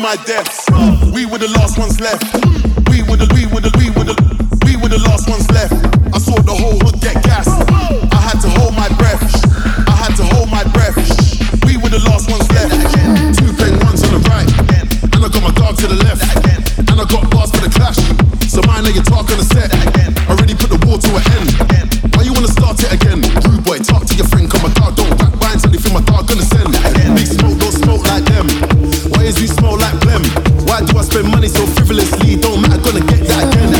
my deaths. We were the last ones left. We were the last ones left. I saw the whole hood get gassed. I had to hold my breath. I had to hold my breath. We were the last ones left. Two plain ones on the right, and I got my dog to the left, and I got bars for the clash. So mind that you talk on the set. Already put the war to an end. Why you wanna start it again? Rude boy, talk to your friend. Come my dog, don't back by until you feel my dog gonna send. Big smoke, don't smoke like them. Why is you smoke like blem? Why do I spend money so frivolously? Don't matter, gonna get that again.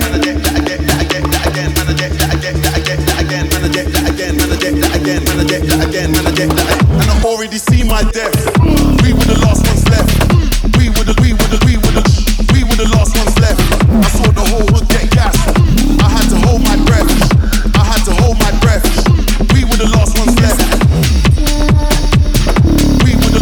And I already see my death. We were the last ones left. We were the last ones left. I saw the whole hood get gassed. I had to hold my breath. I had to hold my breath. We were the last ones left. We were the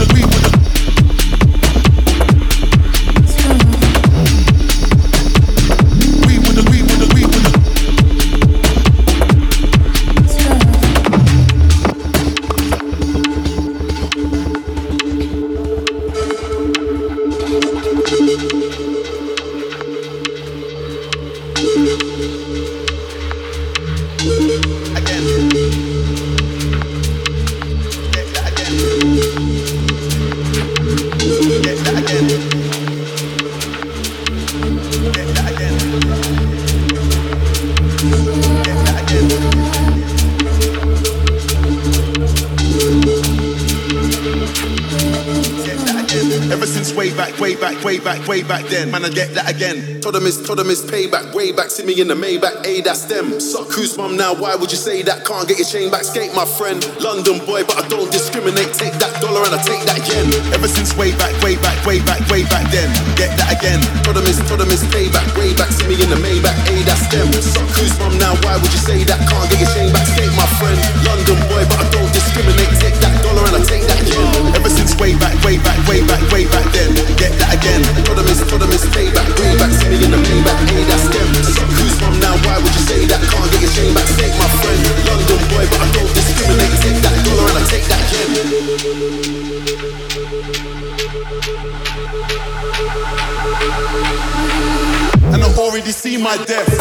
way back then, man, I get that again. Told them it's payback, way back, see me in the Maybach, that's them. Suck who's mum now, why would you say that? Can't get your chain back, skate my friend. London boy, but I don't discriminate, take that dollar and I take that yen. Ever since way back then, get that again. Told them it's payback, way back, see me in the Maybach, that's them. Suck who's mum now, why would you say that? Can't get your chain back, skate my friend. London boy, but I don't discriminate, take that dollar and I take that yen. Ever since way back then, get that again. Told them it's payback, way back, see me in the Maybach, that's them. Suck who's mum now, why would you say that? Can't get your chain back, take my friend. London boy, but I don't discriminate, take that dollar and I take that yen. And I already see my death.